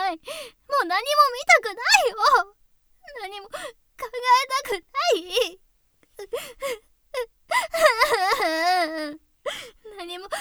ない。もう何も見たくないよ。何も考えたくない。何も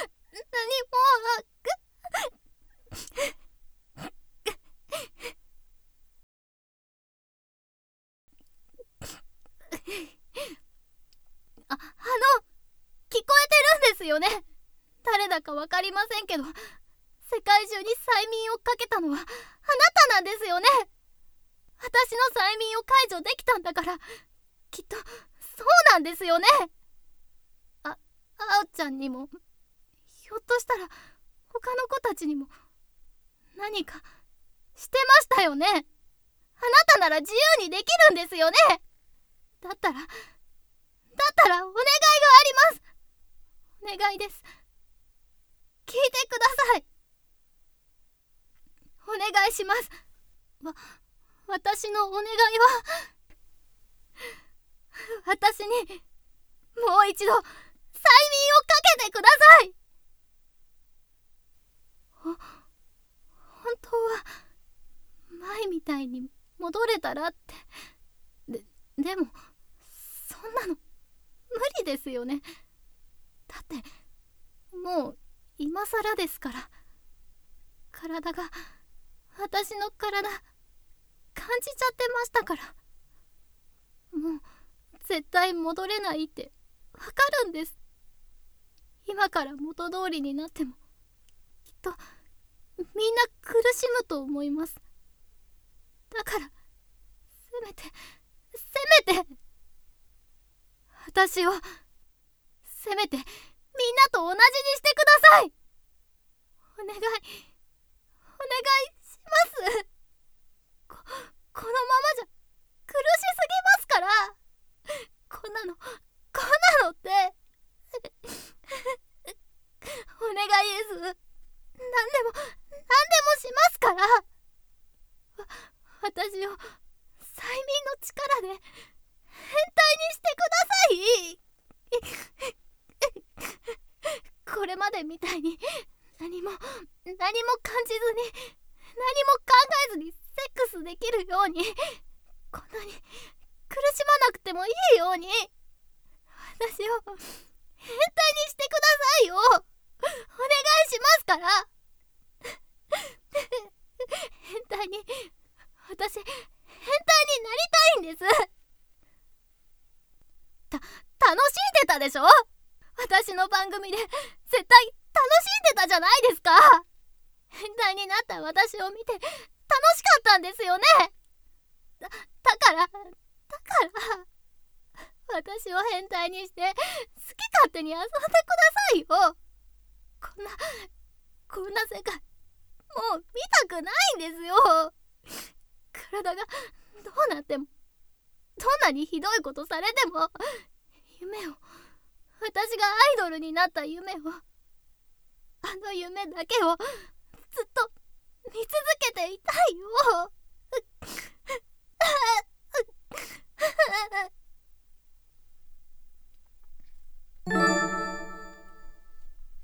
聞こえてるんですよね。誰だかわかりませんけど、世界中に催眠をかけたのはあなたなんですよね。私の催眠を解除できたんだから、きっとそうなんですよね。あおちゃんにも、ひょっとしたら他の子たちにも何かしてましたよね。あなたなら自由にできるんですよね。だったらお願いがあります。お願いです。聞いてください。お願いします。私のお願いは、私にもう一度催眠をかけてください。本当は前みたいに戻れたらって。でもそんなの無理ですよね。だってもう今更ですから。体が、私の体感じちゃってましたから。もう絶対戻れないってわかるんです。今から元通りになってもきっとみんな苦しむと思います。だからせめて私を、せめてみんなと同じにしてください。お願いします。このままじゃ苦しすぎますから。こんなのってお願いです。何でもしますから。私を催眠の力で変態にしてください。これまでみたいに何も感じずに、何も考えずにセックスできるように、こんなに苦しまなくてもいいように、私を変態にしてくださいよ。お願いしますから。私変態になりたいんです。楽しんでたでしょ。私の番組で絶対楽しんでたじゃないですか。変態になった私を見て楽しかったんですよね。だから私を変態にして好き勝手に遊んでくださいよ。こんな世界もう見たくないんですよ。体がどうなっても、どんなにひどいことされても、私がアイドルになった夢を、あの夢だけをずっと見続けていたいよ。